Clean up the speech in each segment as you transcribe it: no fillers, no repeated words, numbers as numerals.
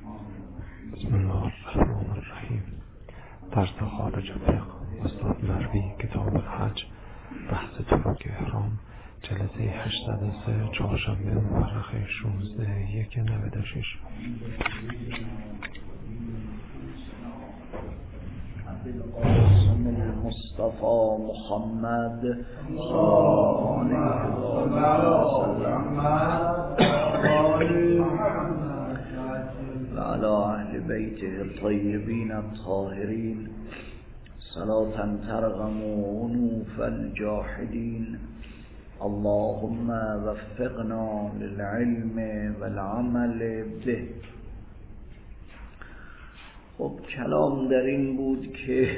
بسم الله الرحمن الرحیم. درس خارج فقه استاد مروی، کتاب الحج، بحث طرق احرام، جلسه 803، چهارشنبه مورخ 16/1/96. بالقاسم المصطفى محمد صلى الله عليه وعلى أهل بيته الطيبين الطاهرين صلاة ترغم أنوف الجاحدين. اللهم وفقنا للعلم والعمل به. خب کلام در این بود که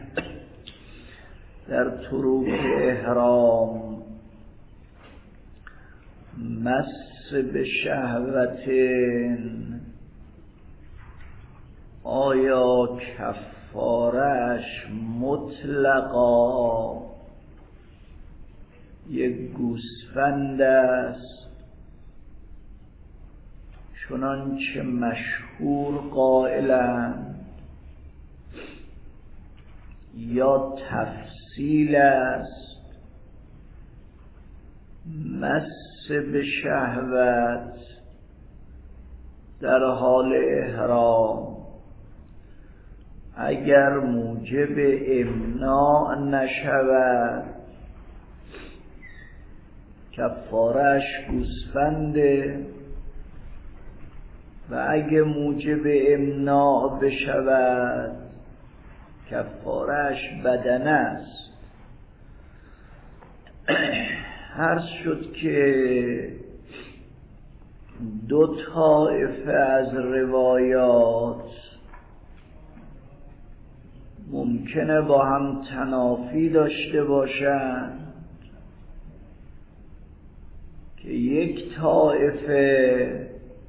در طرق احرام مس به شهوت آیا کفارش مطلقا یک گوسفند است چنانچه مشهور قائلند، یا تفصیل است مس به شهوت در حال احرام اگر موجب امناع نشود کفارش گوسفنده، و اگه موجب امناع بشود کفارش بدنه است. عرض شد که دو طایفه از روایات ممکنه با هم تنافی داشته باشند که یک طایفه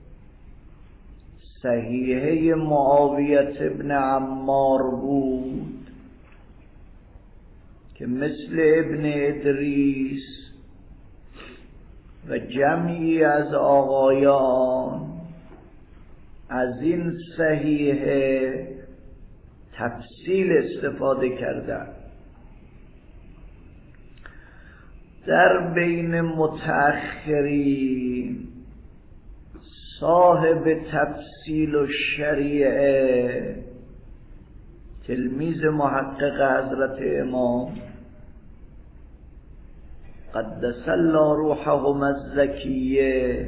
صحیحه معاویت ابن عمار بود که مثل ابن ادریس و جمعی از آقایان از این صحیحه تفصیل استفاده کردن. در بین متأخرین صاحب تفصیل و شریعه تلمیذ محقق حضرت امام قدس الله روحهم الزکیه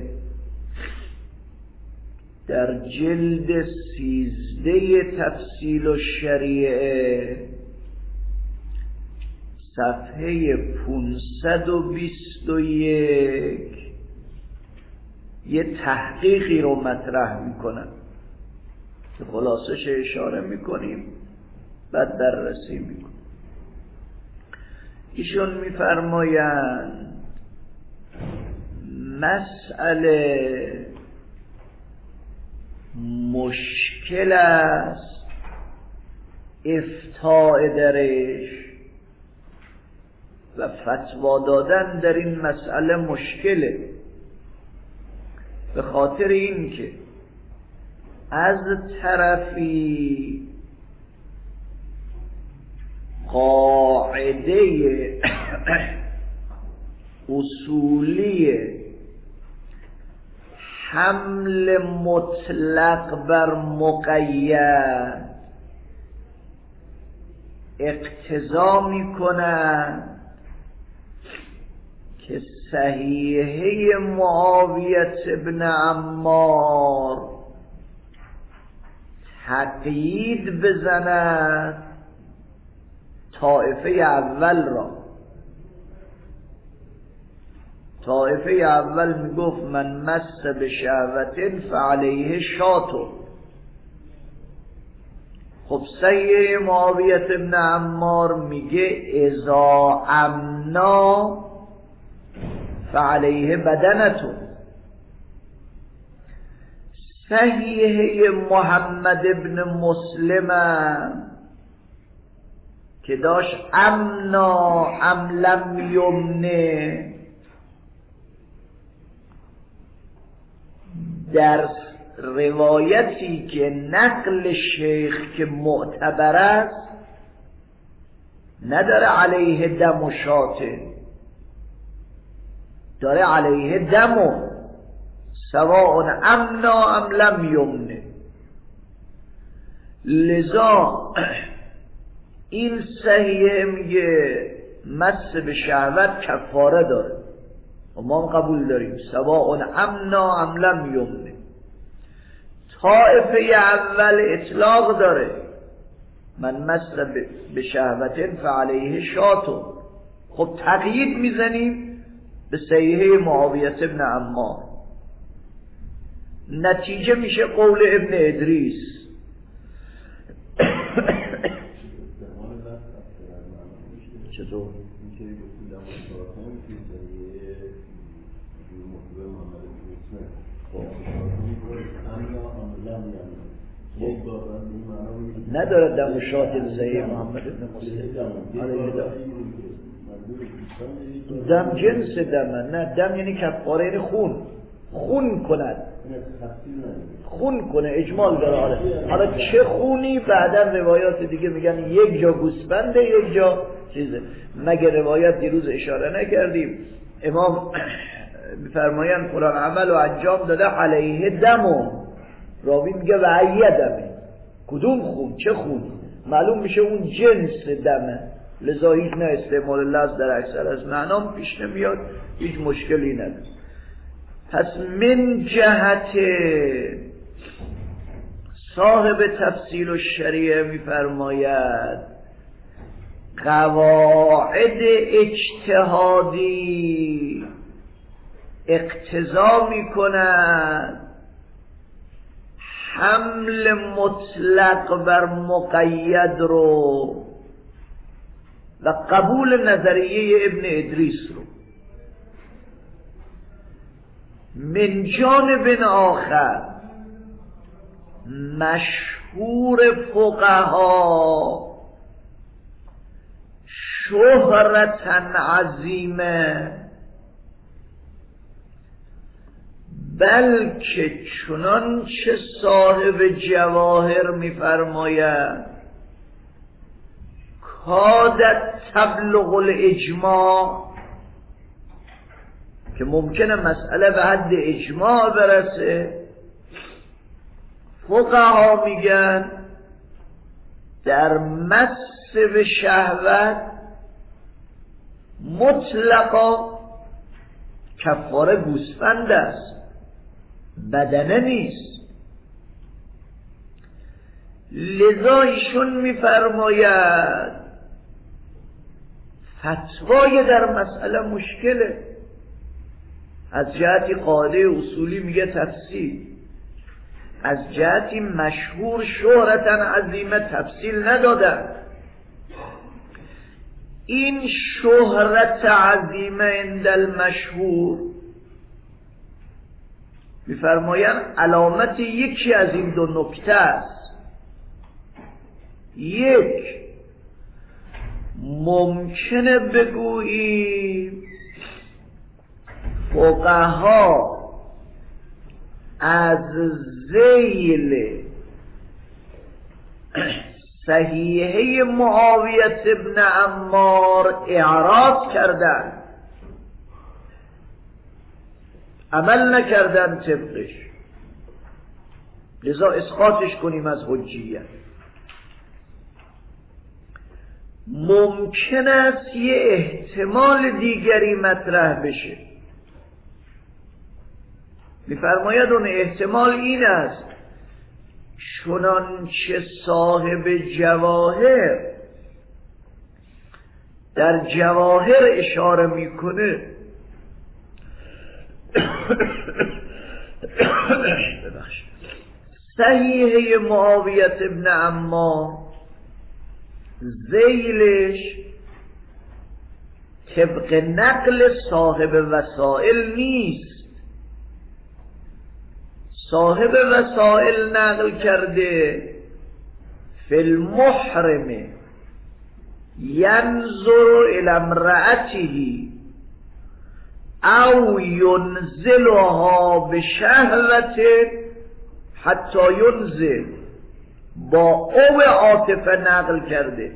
در جلد 13 تفصیل و شریعه صفحه 521 یه تحقیقی رو مطرح میکنن که خلاصش اشاره میکنیم بعد بررسی میکنیم. ایشون میفرمایند مسئله مشکل است افتاء درش و فتوا دادن در این مسئله مشکله، به خاطر این که از طرفی قاعده اصولی حمل مطلق بر مقید اقتضا می‌کند که صحیحه معاویت ابن عمار تقیید بزند طائفه اول را. طائفه اول میگفت من مس به شهوت فعلیه شاتو. خب صحیحه معاویت ابن عمار میگه اذا امنا فعلیه بدنتو. صحیحه محمد ابن مسلم که داشت امنا ام لم یمنه در روایتی که نقل شیخ که معتبر است نداره علیه دم و شاته، داره علیه دم و سواء امنا ام لم یمنه. لذا این صحیحه میگه مس به شهوت کفاره داره و ما قبول داریم سواء امنا ام لم یمنه. طائفه اول اطلاق داره من مس به شهوت فعلیه شاتو. خب تقیید میزنیم به صحیحه معاویه ابن عمار، نتیجه میشه قول ابن ادریس. چطور؟ نداره دم و شات صحیح محمد ابن مسلم. دم جنس دمه، نه دم یعنی کفاره، یعنی خون کند، خون کنه، اجمال داره. حالا چه خونی بعدا روایات دیگه میگن یک جا گوسفنده یک جا چیزه. مگه روایت دیروز اشاره نکردیم امام میفرمایند فلان عمل و انجام داده علیه دمو، راوی میگه و عیه دمه، کدوم خون؟ چه خون؟ معلوم میشه اون جنس دمه. لذا هیچ نه استعمال لفظ در اکثر از معنام پیش نمیاد، هیچ مشکلی نداره. پس من جهت صاحب تفصیل الشریعه میفرماید قواعد اجتهادی اقتضا میکند حمل مطلق بر مقید رو و قبول نظریه ابن ادریس رو. من جانب آخر مشهور فقها شهرتا عظیمه، بلکه چنانچه صاحب جواهر میفرماید کادت تبلغ الاجماع، که ممکنه مسئله به حد اجماع برسه. فقها میگن در مس به شهوت مطلقا کفاره گوسفند است، بدنه نیست. لذا ایشون میفرماید فتوای در مسئله مشکله. از جهتی قاعده اصولی میگه تفصیل، از جهتی مشهور شهرتا عظیمه تفصیل ندادن. این شهرت عظیمه عند المشهور میفرمایند علامت یکی از این دو نکته است. یک، ممکنه بگوییم فقها از ذیل صحیحه معاویه ابن عمار اعراض کردن، عمل نکردن طبقش، لذا اسقاطش کنیم از حجیت. ممکن است یه احتمال دیگری مطرح بشه، میفرماید اون احتمال این است چنانچه صاحب جواهر در جواهر اشاره میکنه صحیحه معاویه ابن عمار ذیلش طبق نقل صاحب وسائل نیست. صاحب وسائل نقل کرده فی المحرم ینظر الی امرأته او ینزلها بشهوت حتی ینزل با او عاطفه نقل کرده.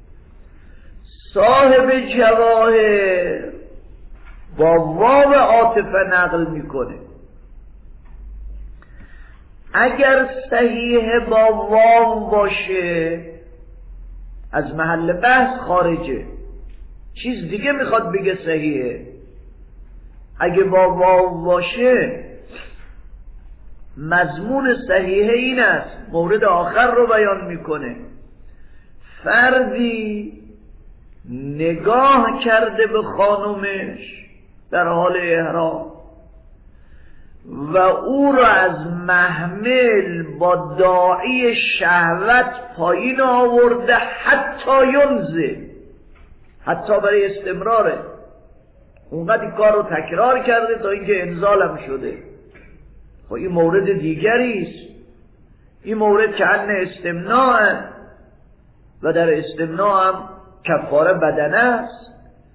صاحب جواهر با واو عاطفه نقل میکنه. اگر صحیح با واو باشه از محل بحث خارجه، چیز دیگه میخواد بگه صحیحه. اگه با واو باشه مضمون صحیحه این است. مورد آخر رو بیان میکنه. فردی نگاه کرده به خانومش در حال احرام و او را از محمل با داعی شهوت پایین آورده حتی ینزل، حتی برای استمراره، اونقدر این کار رو تکرار کرده تا اینکه انزالم شده. خب این مورد دیگریست. این مورد که ان استمناء و در استمناء هم کفاره بدنه است.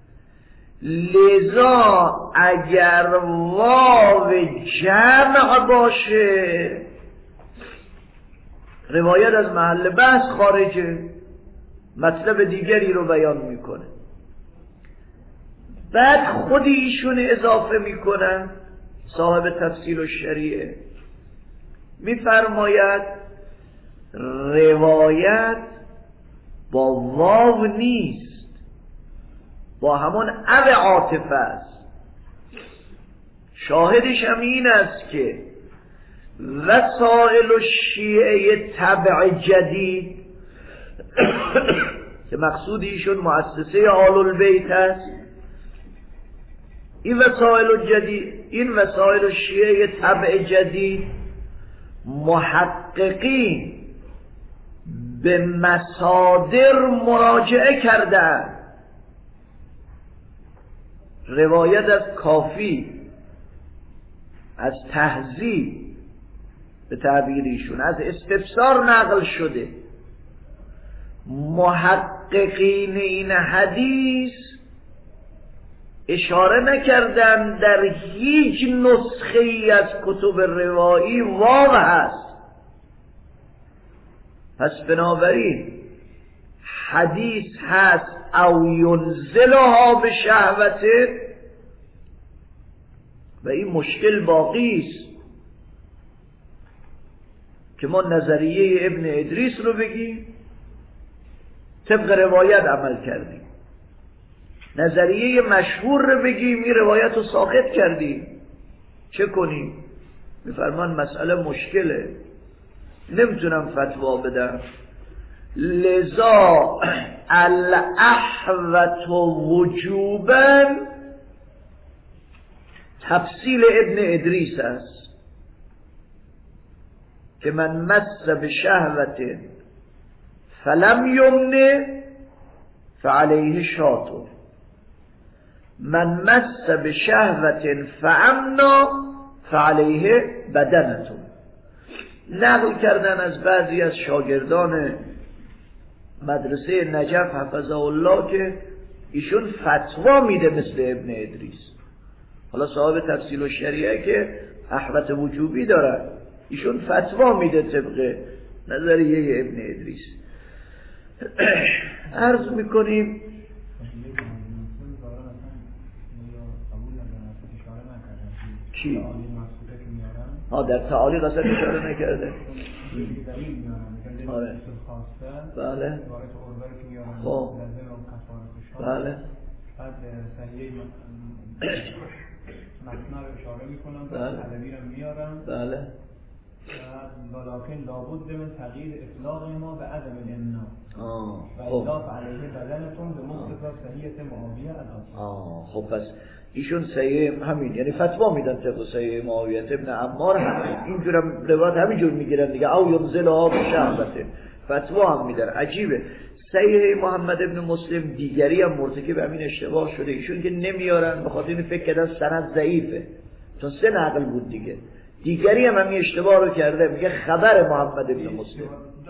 لذا اگر واو جمع باشه روایت از محل بحث خارجه، مطلب دیگری رو بیان میکنه. بعد خود ایشون اضافه میکنن، صاحب تفصیل الشریعه میفرماید روایت با واو نیست، با همون او عاطفه است. شاهدش هم این است که وسائل الشیعه تبع جدید که مقصود ایشون مؤسسه آل البیت است، این وسائل الشیعه تبع جدید محققین به مصادر مراجعه کردند. روایت از کافی، از تهذیب به تعبیر ایشون، از استفسار نقل شده. محققین این حدیث اشاره نکردن در هیچ نسخه ای از کتب روایی واو هست. پس بنابراین حدیث هست او ینزلها به شهوته و این مشکل باقی است که ما نظریه ابن ادریس رو بگیم طبق روایت عمل کردیم، نظریه مشهور رو بگیم این روایت رو ساقط کردیم، چه کنیم؟ میفرمان مسئله مشکله، نمیتونم فتوا بدم. لذا الاحوط وجوبا تفصیل ابن ادریس است که من مس بشهوت فلم یمنه فعلیه شاطر، من مس بشهوت فامنا فعلیه بدنتون. نقل کردن از بعضی از شاگردان مدرسه نجف حفظه الله که ایشون فتوا میده مثل ابن ادریس. حالا صاحب تفصیل الشریعه که احوط وجوبی دارن، ایشون فتوا میده طبق نظریه ابن ادریس. عرض میکنیم کی؟ در تعالیق اصلا اشاره نکرده. آره. بله. خب. بله. بعد صحیح متن رو اشاره میکنم، بعد علوی رو میارم. بله. ولكن لابد من تغییر اطلاق ما به عدم الامنا و اضافه علیه بدنتون به مقتضا صحیح معاویه الاصل. خب پس ایشون صحیح همین، یعنی فتوا میدن طبق صحیح معاویه ابن عمار، اینجورم روایت همینجور میگیرن دیگه، او ینزلها به شهوته، فتوا هم میدن. عجیبه. صحیح محمد ابن مسلم دیگری هم مرتکب همین اشتباه شده، ایشون که نمیارن به خاطر این فکر کردن سند ضعیفه، چون 3 نقل بود دیگه. دیگری هم همین اشتباه رو کرده، میگه خبر محمد ابن مسلم.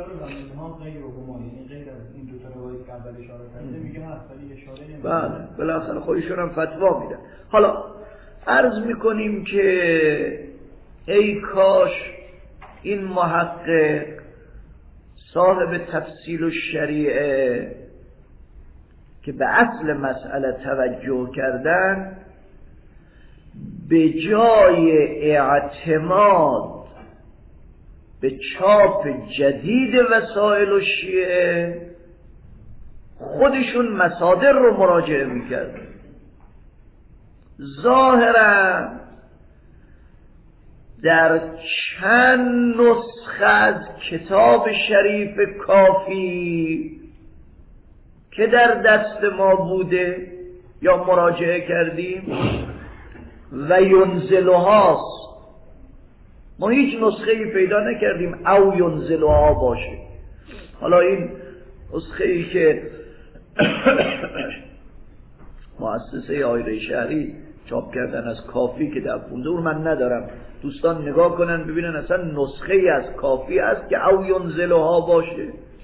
بله بالاخره خودشون هم فتوا میدن. حالا عرض میکنیم که ای کاش این محقق صاحب تفصیل الشریعه که به اصل مسئله توجه کردن، به جای اعتماد به چاپ جدید وسائل الشیعه خودشون مصادر رو مراجعه میکردن. ظاهرا در چند نسخه از کتاب شریف کافی که در دست ما بوده یا مراجعه کردیم و ینزلهاست، ما هیچ نسخه‌ای پیدا نکردیم او ینزلها باشه. حالا این نسخه‌ای که مؤسسه آیره شهری چاپ کردن از کافی که در پونده اون من ندارم، دوستان نگاه کنن ببینن اصلا نسخه‌ای از کافی است که او ینزلها باشه.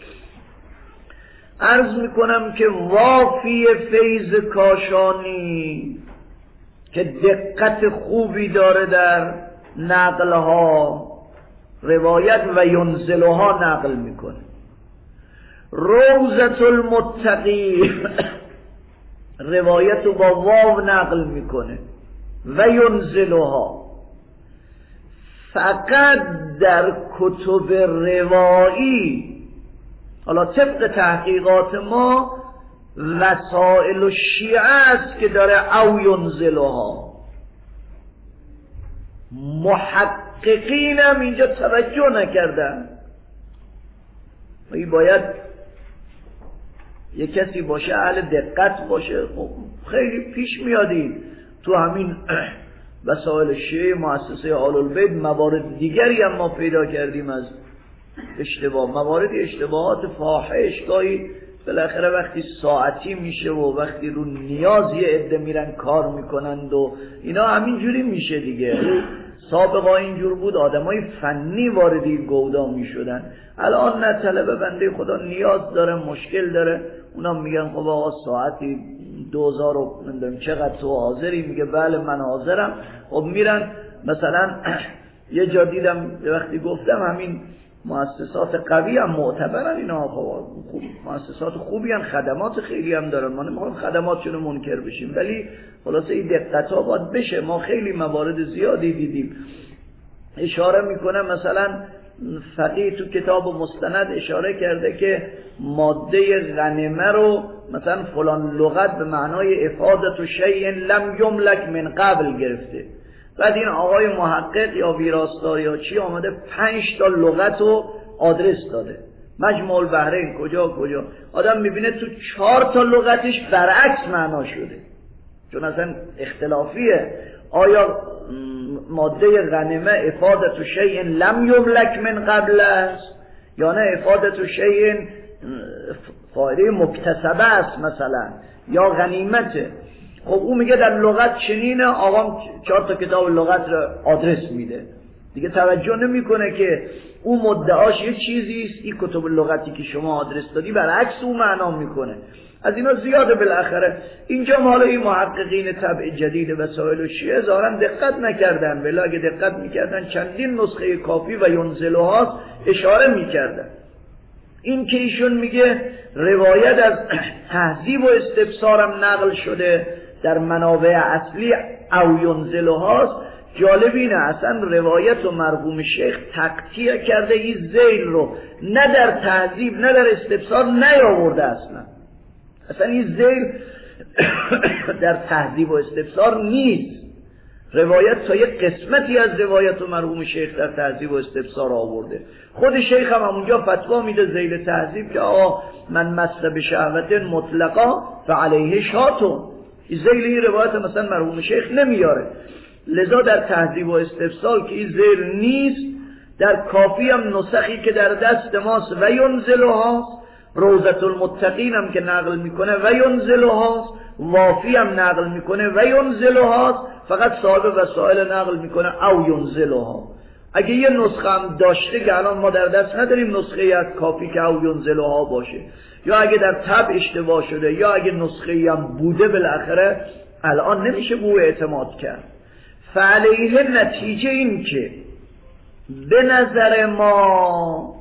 عرض میکنم که وافی فیض کاشانی که دقت خوبی داره در نقلها، روایت و ینزلها نقل میکنه. روضة المتقی روایت با واو نقل میکنه و ینزلها. فقط در کتب روایی، حالا طبق تحقیقات ما، وسائل الشیعه است که داره او ینزلها. محققین هم اینجا توجه نکردن. باید یک کسی باشه اهل دقت باشه. خب خیلی پیش میادیم تو همین وسائل الشیعه مؤسسه آل البیت موارد دیگری هم ما پیدا کردیم از اشتباه، موارد اشتباهات فاحش. گاهی بالاخره وقتی ساعتی میشه و وقتی رو نیاز یه عده میرن کار میکنند و اینا همینجوری میشه دیگه. سابقا اینجور بود، آدمای فنی واردی گودا میشدن. الان نه، طلبه بنده خدا نیاز داره، مشکل داره، اونا میگن خب آقا ساعتی 2000 و نمیدونم چقدر تو حاضری؟ میگه بله من حاضرم. خب میرن مثلا یه جا دیدم وقتی گفتم همین مؤسسات قوی هم معتبرن اینا، خوب مؤسسات خوبی هم، خدمات خیلی هم دارن، ما نمیخوایم خدماتشون رو منکر بشیم، ولی خلاصه این دقت ها باید بشه. ما خیلی موارد زیادی دیدیم. اشاره میکنم مثلا فقیه تو کتاب مستند اشاره کرده که ماده غنمه رو مثلا فلان لغت به معنای افادت و شیء لم یملک من قبل گرفته. بعد این آقای محقق یا ویراستار یا چی آمده 5 تا لغت رو آدرس داده، مجموع البحرین کجا. آدم میبینه تو 4 تا لغتش برعکس معنا شده، چون اصلا اختلافیه. آیا ماده غنمه افادت شیء لم یملک من قبل است یا نه افادت شیء فایده مکتسبه است مثلا، یا غنیمته؟ خب اون میگه در لغت چنینه، آقام 4 تا کتاب لغت رو آدرس میده دیگه، توجه نمیکنه که اون مدعاش یه چیزی است، این کتب لغتی که شما آدرس دادی برعکس اون معنا میکنه. از اینا زیاده. بالاخره اینجا حالا این محققین طبع جدید وسائل الشیعه ظاهرا دقت نکردن، ولی اگه دقت میکردن چندین نسخه کافی و ینزلها اشاره میکردن. این که ایشون میگه روایت از تهذیب و استبصارم نقل شده در منابع اصلی او ینزلهاست، جالب اینه اصلا روایت و مرحوم شیخ تقطیع کرده این ذیل رو، نه در تهذیب نه در استبصار نیاورده. اصلا این ذیل در تهذیب و استبصار نیست. روایت تا یک قسمتی از روایت و مرحوم شیخ در تهذیب و استبصار آورده. خود شیخ هم اونجا فتوا میده ذیل تهذیب که آقا من مس به شهوت مطلقا فعلیه شاتون. ذیل این روایت مثلا مرحوم شیخ نمیاره، لذا در تهذیب و استبصار که این ذیل نیست، در کافی هم نسخی که در دست ماست و ینزلهاست، روضة المتقین هم که نقل میکنه و ینزلهاست، وافی هم نقل میکنه و ینزلهاست، فقط صاحب وسائل نقل میکنه او ینزلها. اگه یه نسخه هم داشته که الان ما در دست نداریم نسخه از کافی که او ینزلها باشه، یا اگه در طبع اشتباه شده، یا اگه نسخه هم بوده، بالاخره الان نمیشه به او اعتماد کرد. فعلیه نتیجه این که به نظر ما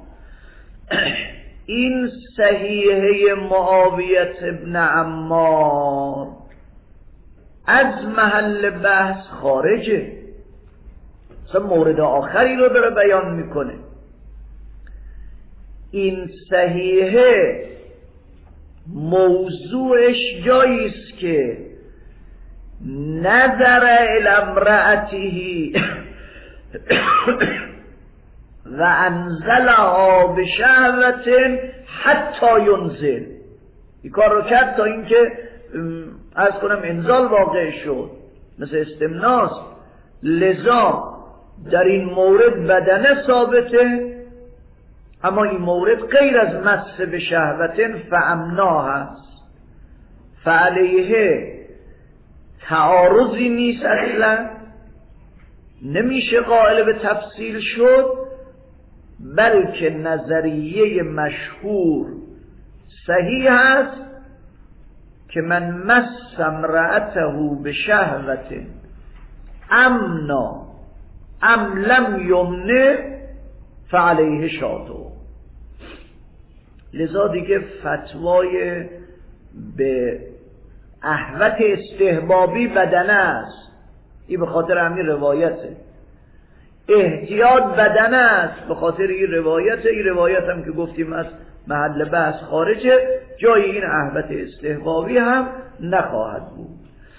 این صحیحه معاویت ابن عمار از محل بحث خارجه، مثلا مورد آخری رو داره بیان میکنه. این صحیحه موضوعش جاییست که نظر الی امرأته و انزلها بشهوت حتی ینزل، این کار رو کرد تا اینکه عرض کنم انزال واقع شد، مثل استمناست. لذا در این مورد بدنه ثابته، اما این مورد غیر از مس به شهوت فامنا هست، فعلیه تعارضی نیست، اصلا نمیشه قائل به تفصیل شد، بلکه نظریه مشهور صحیح است که من مس امرأته به شهوت امنا ام لم یمنه فعلیه شاتو. لذا دیگه فتوای به احوت استحبابی بدنه است، این به خاطر همین روایته. احتیاط بدنه است به خاطر این روایته. این روایت هم که گفتیم از محل بحث خارجه، جای این احوت استحبابی هم نخواهد بود.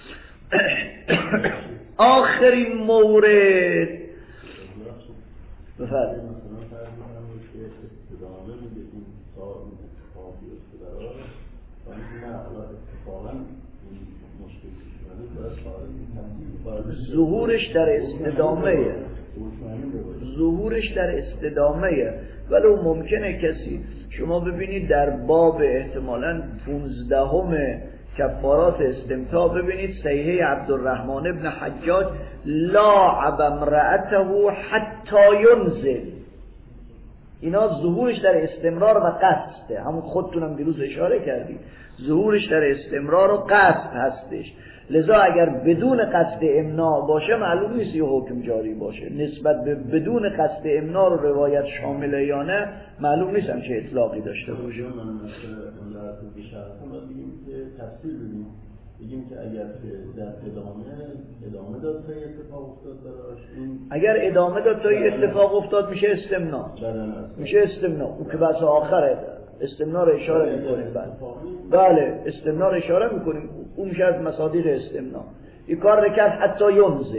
آخرین مورد بفرمایید. ظهورش در استدامه، ظهورش در استدامه. ولو ممکنه کسی، شما ببینید در باب احتمالاً 15 کفارات استمتاع ببینید صحیحه عبدالرحمن ابن حجاج لاعب امرأته حتی ینزل، اینا ظهورش در استمرار و قصده. همون خودتونم دیروز اشاره کردید، ظهورش در استمرار و قصد هستش. لذا اگر بدون قصد امناع باشه معلوم نیست یه حکم جاری باشه. نسبت به بدون قصد امناع رو روایت شامله یا نه معلوم نیست هم چه اطلاقی داشته باشه. بگیم که اگر در ادامه داد تا اتفاق افتاد براش، اگر ادامه داد تا اتفاق افتاد میشه استمناع، میشه استمناع. او که بحث آخره استمناع رو اشاره میکنیم. بله استمناع رو اشاره میکنیم، اون میشه از مصادیق استمناع. این کار رو کرد حتی ینزل.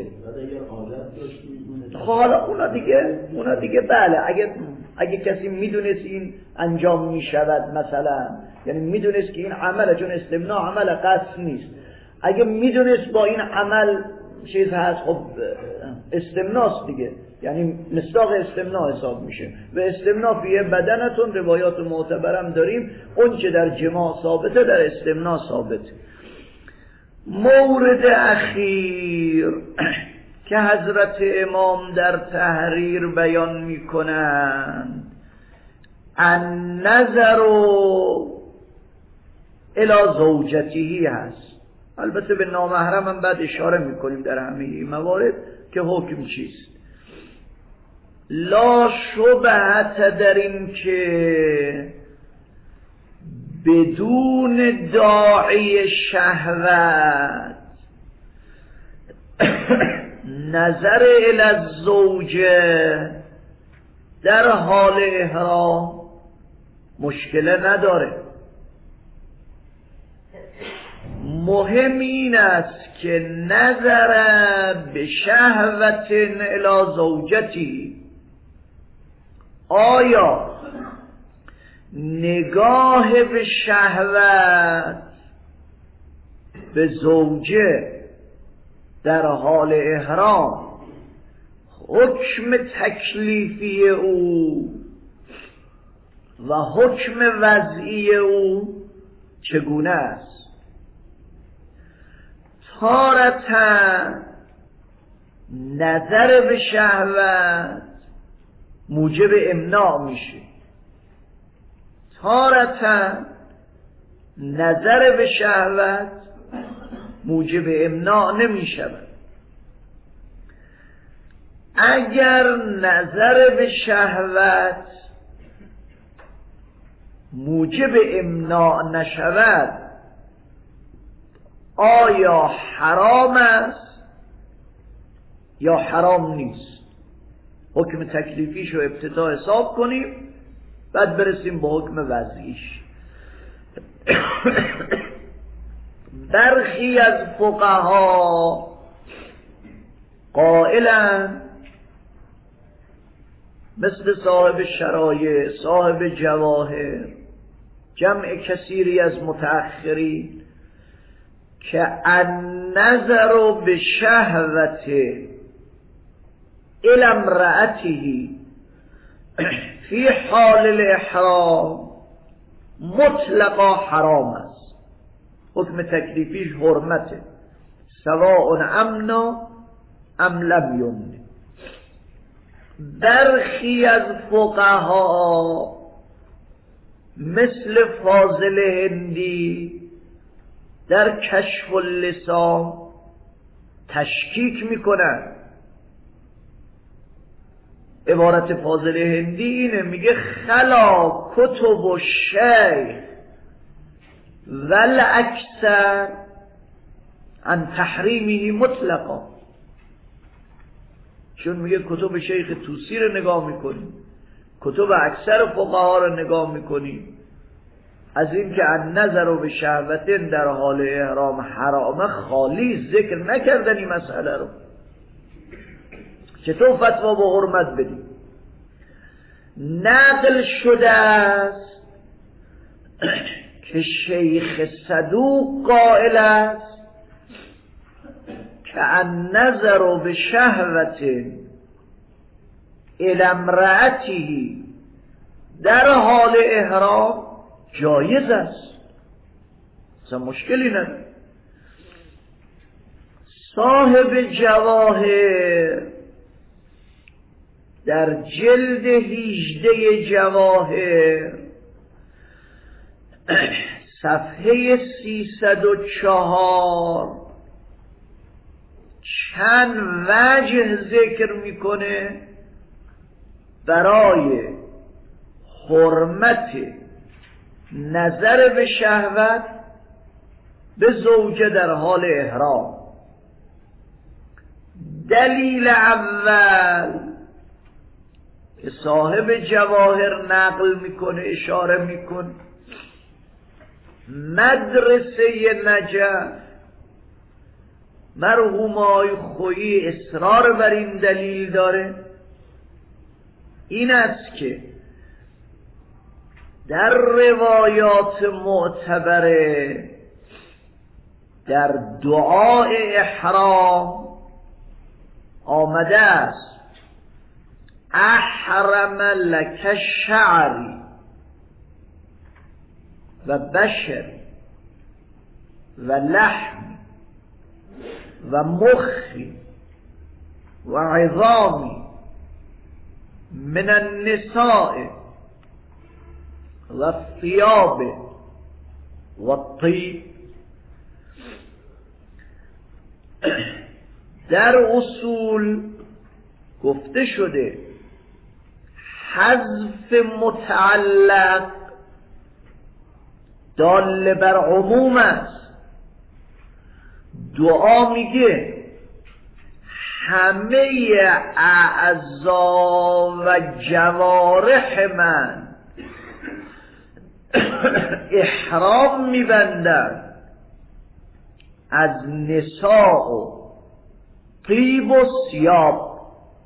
حالا اونا دیگه بله، اگه کسی میدونست این انجام میشود، مثلا یعنی میدونست که این عمله، چون استمناع عمل قصد نیست، اگه میدونست با این عمل چیز هست، خب استمناست دیگه، یعنی مصداق استمناع حساب میشه. و استمناع فیه بدنتون، روایات معتبرم داریم، اون چه در جماع ثابته در استمناع ثابته. مورد اخیر که حضرت امام در تحریر بیان میکنند، النظر الی زوجته هست. البته به نامحرم هم بعد اشاره میکنیم در همه این موارد که حکم چیست. لا شبهت در این که بدون داعی شهوت نظر الی الزوجه در حال احرام مشکل نداره. مهم این است که نظر به شهوت الی زوجتی، آیا نگاه به شهوت به زوجه در حال احرام حکم تکلیفی او و حکم وضعی او چگونه است؟ تارة نظر به شهوت موجب امناع میشه، تارة نظر به شهوت موجب امناع نمی شود. اگر نظر به شهوت موجب امناع نشود آیا حرام است یا حرام نیست؟ حکم تکلیفیش رو ابتدا حساب کنیم، بعد برسیم به حکم وضعیش. برخی از فقها قائلن، مثل صاحب شرایع، صاحب جواهر، جمع کثیری از متأخرین، که النظر به شهوت الی امرأته فی حال الاحرام مطلقا حرام است. حکم تکلیفیش حرمته، سواء امنا ام لم یمن. برخی از فقها مثل فاضل هندی در کشف اللسان تشکیک میکنن. عبارت فاضل هندی اینه، میگه خلا کتب و شیخ ول اکثر عن تحریمه مطلقا. چون میگه کتب شیخ طوسی رو نگاه میکنیم، کتب اکثر فقها رو نگاه میکنیم، از این که النظر به شهوت در حال احرام حرامه خالی ذکر نکردن این مسئله رو. چطور فتوا به حرمت بدیم؟ نقل شده است که شیخ صدوق قائل است که النظر به شهوت الی امرأته در حال احرام جایز است، اصلا مشکلی نداره. صاحب جواهر در جلد 18 جواهر صفحه 304 چند وجه ذکر میکنه برای حرمت نظر به شهوت به زوجه در حال احرام. دلیل اول که صاحب جواهر نقل میکنه، اشاره میکنه، مدرسه نجف مرحوم آقای خویی اصرار بر این دلیل داره، این است که در روایات معتبره در دعای احرام آمده است احرم لک شعری و بشر و لحم و مخی و عظامی من النساء و الثياب و الطیب. در اصول گفته شده حذف متعلق دال بر عموم است. دعا میگه همه اعضا و جوارح من احرام میبندن از نساء و طیب و ثیاب.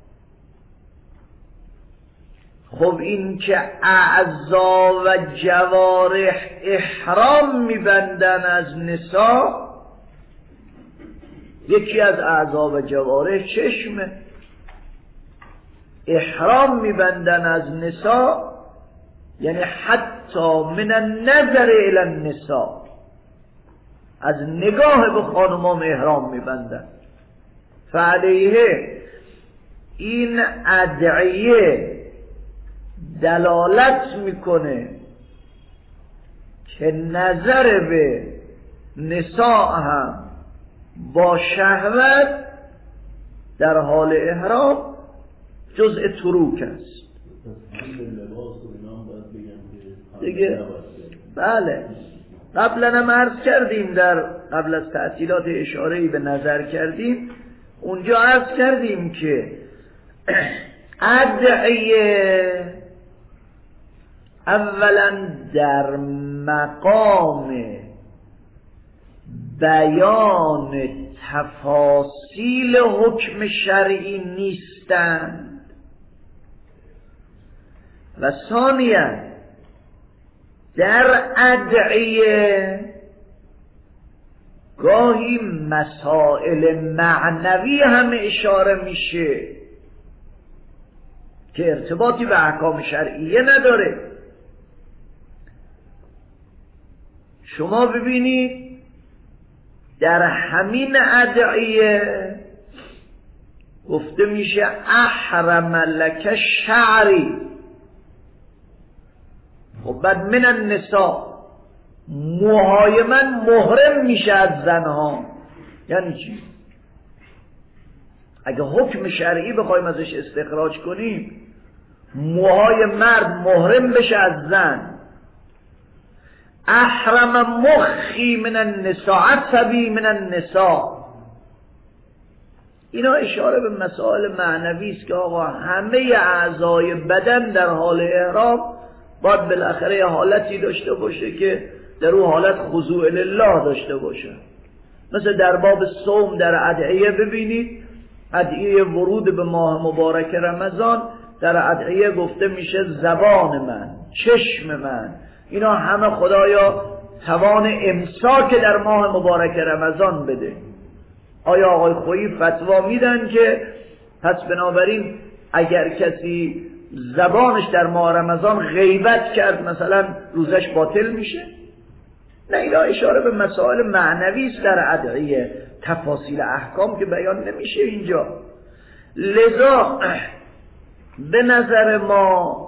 خب این که اعضا و جوارح احرام میبندن از نساء، یکی از اعضا و جوارح چشمه، احرام میبندن از نساء یعنی حتی من النظر الی النساء، از نگاه به خانمان احرام میبندن. فعلیه این ادعیه دلالت میکنه که نظر به نساء هم با شهوت در حال احرام جزء تروک است دیگه. بله قبلا هم عرض کردیم، قبل از تعطیلات اشاره‌ای به نظر کردیم، اونجا عرض کردیم که ادعیه اولا در مقام بیان تفاصیل حکم شرعی نیستند و ثانیا در ادعیه گاهی مسائل معنوی هم اشاره میشه که ارتباطی به احکام شرعیه نداره. شما ببینید در همین ادعیه گفته میشه احرم لک شعری، خب بعد من النساء، موهای من محرم میشه از زنها. یعنی چی؟ اگه حکم شرعی بخوایم ازش استخراج کنیم، موهای مرد محرم بشه از زن. احرم مخی من النساء، عصبی من النساء، اینا اشاره به مسائل معنوی است که آقا همه اعضای بدن در حال احرام باید بالاخره حالتی داشته باشه که در اون حالت خضوع لله داشته باشه. مثل در باب صوم در ادعیه ببینید، ادعیه ورود به ماه مبارک رمضان، در ادعیه گفته میشه زبان من، چشم من، اینا همه خدایا توان امساک در ماه مبارک رمضان بده. آیا آقای خویی فتوا میدن که پس بنابراین اگر کسی زبانش در ماه رمضان غیبت کرد مثلا روزش باطل میشه؟ نه، اینا اشاره به مسائل معنوی است در ادعیه، تفاصیل احکام که بیان نمیشه اینجا. لذا به نظر ما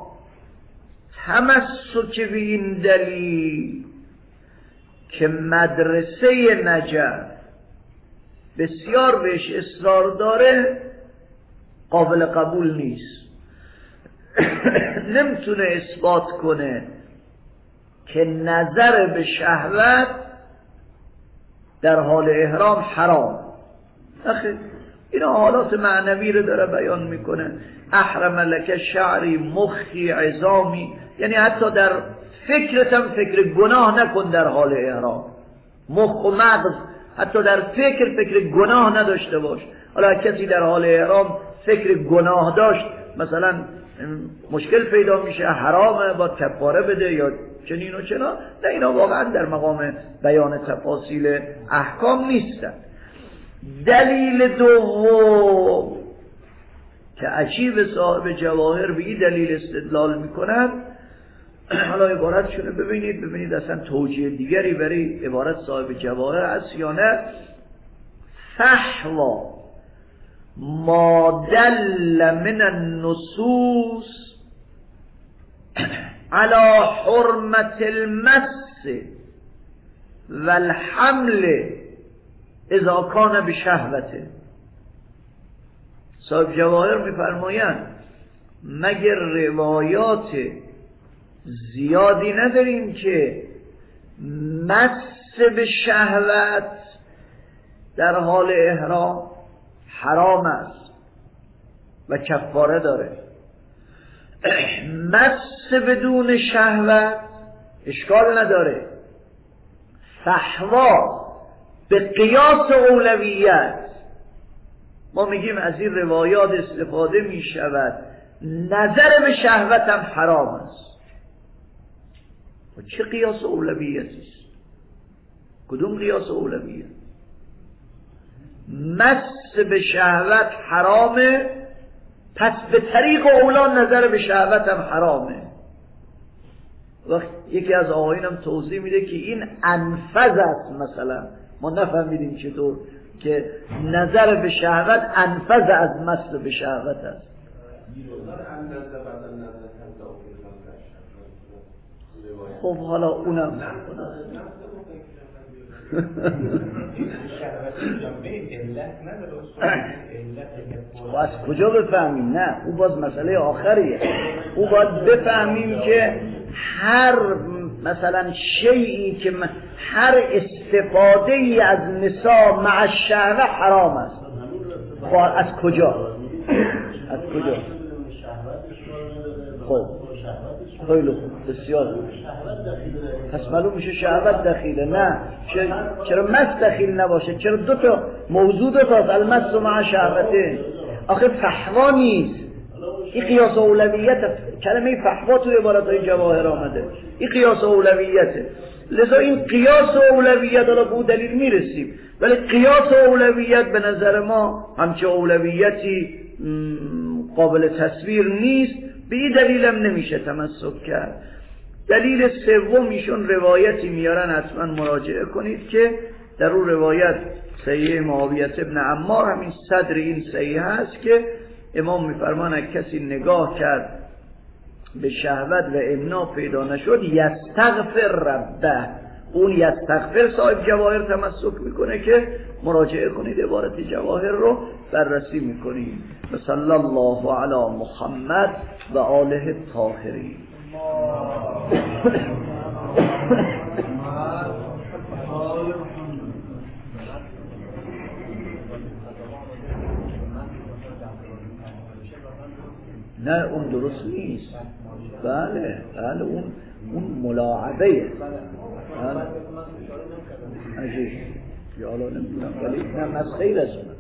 تمسک به این دلیل که مدرسه نجف بسیار بهش اصرار داره قابل قبول نیست. نمیتونه اثبات کنه که نظر به شهوت در حال احرام حرام. آخه اینا حالات معنوی رو داره بیان میکنه. احرم لک شعری مخی عظامی، یعنی حتی در فکرتم فکر گناه نکن در حال احرام. مخ و مغز حتی در فکر گناه نداشته باش. حالا کسی در حال احرام فکر گناه داشت، مثلا مشکل پیدا میشه، حرامه، باید کفاره بده یا چنین و چنا، نه، اینا واقعا در مقام بیان تفاصیل احکام نیستن. دلیل دوم که عجیب صاحب جواهر به این دلیل استدلال میکنن، حالا عبارتشونه ببینید اصلا توجیه دیگری برای عبارت صاحب جواهر هست یا نه. فحوا ما دل من النصوص على حرمت المس والحمل اذا کان بشهوته. صاحب جواهر میفرمایند مگر روایات زیادی نداریم که مس به شهوت در حال احرام حرام است و کفاره داره، مس بدون شهوت اشکال نداره. فحوا به قیاس اولویت ما میگیم از این روایات استفاده میشود، نظر به شهوت هم حرام است. و چه قیاس اولویتی است؟ کدوم قیاس اولویت؟ مس به شهوت حرامه، پس به طریق اولا نظر به شهوت هم حرامه. وقت یکی از آقایانم توضیح میده که این انفذ است، مثلا ما نفهمیدیم چطور که نظر به شهوت انفذ از مس به شهوت است. خب حالا اونم و از کجا بفهمیم؟ نه او باز مسئله آخریه. او باید بفهمیم که هر مثلا شیئی که هر استفاده ای از نساء مع شهوه حرام است. از کجا؟ از کجا؟ خب خیلی خوب، بسیار خوب. پس معلوم میشه شهوت دخیله. نه چرا مس دخیل نباشه؟ چرا دو تا موضوع دو تاست، المس مع شهوته. آخه فحوا نیست، این قیاس اولویت. کلمه فحوا تو عبارتهای جواهر آمده، این قیاس اولویته. لذا این قیاس اولویت، حالا به اون دلیل میرسیم، ولی قیاس اولویت به نظر ما همچه اولویتی قابل تصویر نیست. به این دلیل هم نمیشه تمسک کرد. دلیل سوم ایشون روایتی میارن، حتما مراجعه کنید که در اون روایت صحیح معاویه ابن عمار، همین صدر این صحیح هست که امام میفرمان اگه کسی نگاه کرد به شهوت و امنا پیدا نشد یستغفر ربه، اون یستغفر صاحب جواهر تمسک میکنه که مراجعه کنید عبارت جواهر رو بررسی میکنید. صلی الله علی محمد و آله الطاهرین. نه اون درست نیست. بله اون ملاعبه. عجیب یا حالا نمیدونم، ولی نه از خیل از اون.